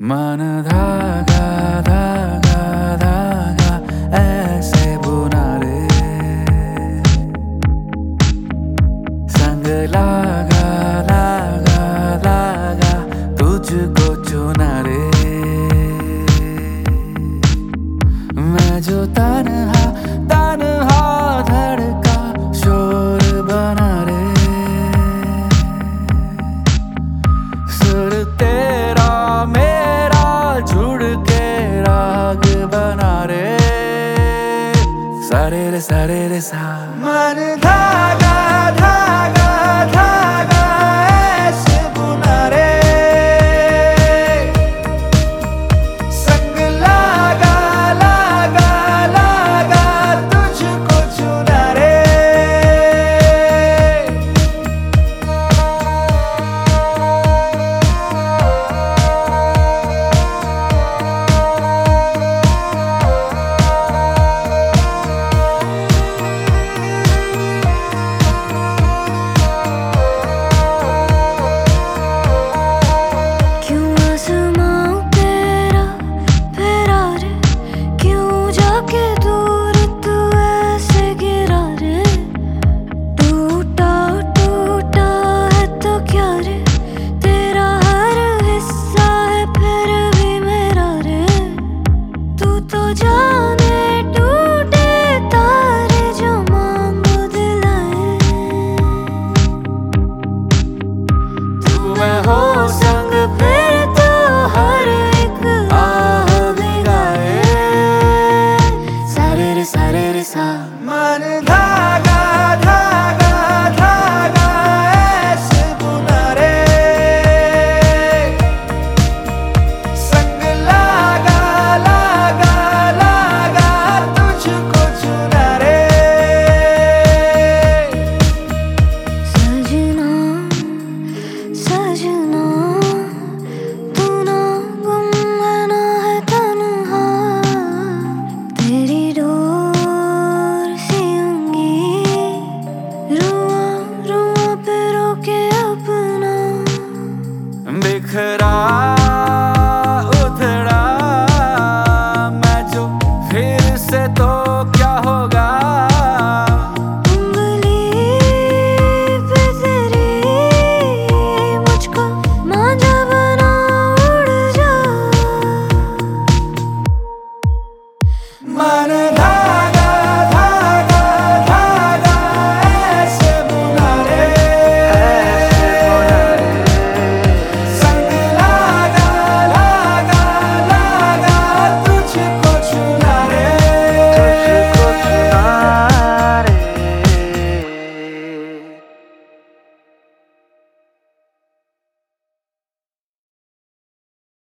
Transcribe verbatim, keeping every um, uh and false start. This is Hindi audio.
मन धागा धागा धागा ऐसे बुना रे, संग लागा लागा लागा तुझको चुना रे। मैं जो तन्हा तन्हा धड़का शोर बना रे, सुर तेरा मेरा जुड़ के राग बना रे। सारे रे सारे रे सा मन